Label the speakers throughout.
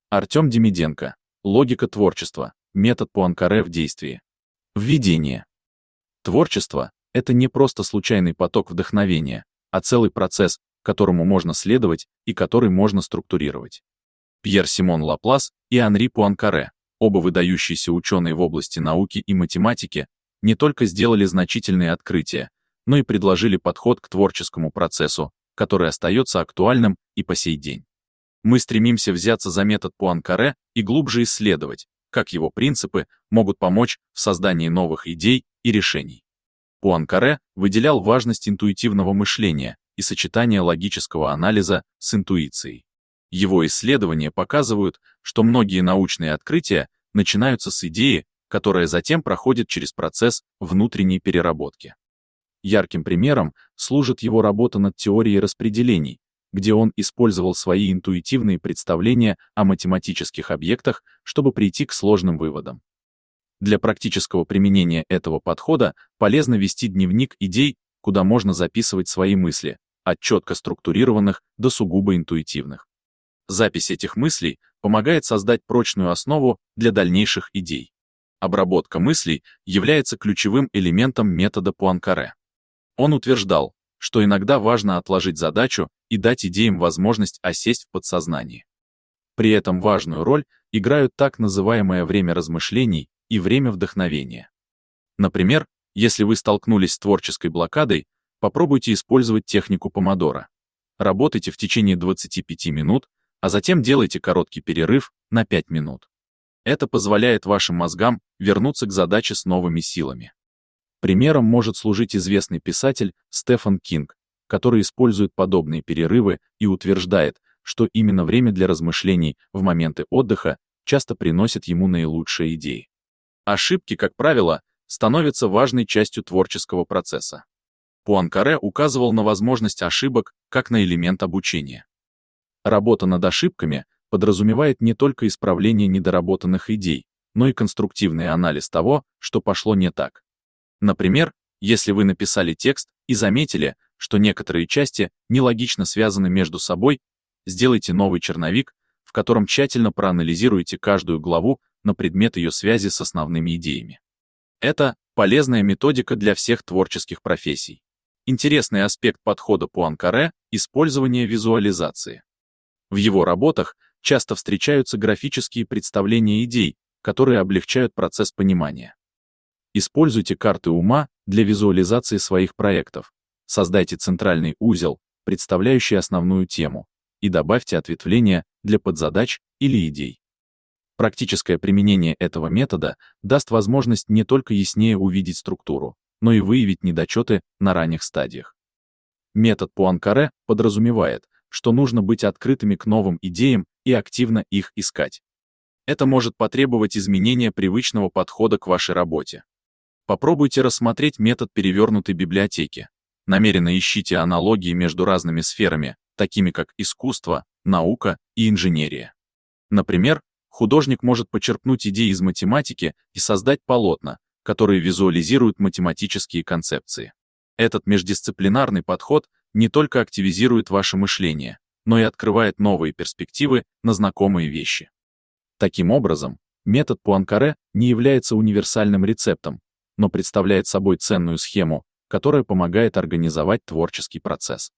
Speaker 1: Артем Демиденко. Логика творчества. Метод Пуанкаре в действии. Введение. Творчество — это не просто случайный поток вдохновения, а целый процесс, которому можно следовать и который можно структурировать. Пьер-Симон Лаплас и Анри Пуанкаре, оба выдающиеся ученые в области науки и математики, не только сделали значительные открытия, но и предложили подход к творческому процессу, который остается актуальным и по сей день. Мы стремимся взяться за метод Пуанкаре и глубже исследовать, как его принципы могут помочь в создании новых идей и решений. Пуанкаре выделял важность интуитивного мышления и сочетания логического анализа с интуицией. Его исследования показывают, что многие научные открытия начинаются с идеи, которая затем проходит через процесс внутренней переработки. Ярким примером служит его работа над теорией распределений, где он использовал свои интуитивные представления о математических объектах, чтобы прийти к сложным выводам. Для практического применения этого подхода полезно вести дневник идей, куда можно записывать свои мысли, от четко структурированных до сугубо интуитивных. Запись этих мыслей помогает создать прочную основу для дальнейших идей. Обработка мыслей является ключевым элементом метода Пуанкаре. Он утверждал, что иногда важно отложить задачу и дать идеям возможность осесть в подсознании. При этом важную роль играют так называемое время размышлений и время вдохновения. Например, если вы столкнулись с творческой блокадой, попробуйте использовать технику помодоро. Работайте в течение 25 минут, а затем делайте короткий перерыв на 5 минут. Это позволяет вашим мозгам вернуться к задаче с новыми силами. Примером может служить известный писатель Стефан Кинг, который использует подобные перерывы и утверждает, что именно время для размышлений в моменты отдыха часто приносит ему наилучшие идеи. Ошибки, как правило, становятся важной частью творческого процесса. Пуанкаре указывал на возможность ошибок как на элемент обучения. Работа над ошибками подразумевает не только исправление недоработанных идей, но и конструктивный анализ того, что пошло не так. Например, если вы написали текст и заметили, что некоторые части нелогично связаны между собой, сделайте новый черновик, в котором тщательно проанализируйте каждую главу на предмет ее связи с основными идеями. Это полезная методика для всех творческих профессий. Интересный аспект подхода Пуанкаре — использование визуализации. В его работах часто встречаются графические представления идей, которые облегчают процесс понимания. Используйте карты ума для визуализации своих проектов. Создайте центральный узел, представляющий основную тему, и добавьте ответвления для подзадач или идей. Практическое применение этого метода даст возможность не только яснее увидеть структуру, но и выявить недочеты на ранних стадиях. Метод Пуанкаре подразумевает, что нужно быть открытыми к новым идеям и активно их искать. Это может потребовать изменения привычного подхода к вашей работе. Попробуйте рассмотреть метод перевернутой библиотеки. Намеренно ищите аналогии между разными сферами, такими как искусство, наука и инженерия. Например, художник может почерпнуть идеи из математики и создать полотна, которые визуализируют математические концепции. Этот междисциплинарный подход не только активизирует ваше мышление, но и открывает новые перспективы на знакомые вещи. Таким образом, метод Пуанкаре не является универсальным рецептом, но представляет собой ценную схему, которая помогает организовать творческий процесс.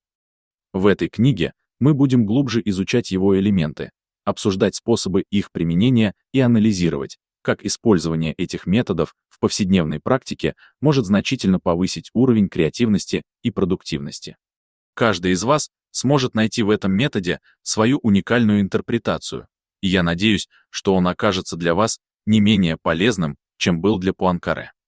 Speaker 1: В этой книге мы будем глубже изучать его элементы, обсуждать способы их применения и анализировать, как использование этих методов в повседневной практике может значительно повысить уровень креативности и продуктивности. Каждый из вас сможет найти в этом методе свою уникальную интерпретацию, и я надеюсь, что он окажется для вас не менее полезным, чем был для Пуанкаре.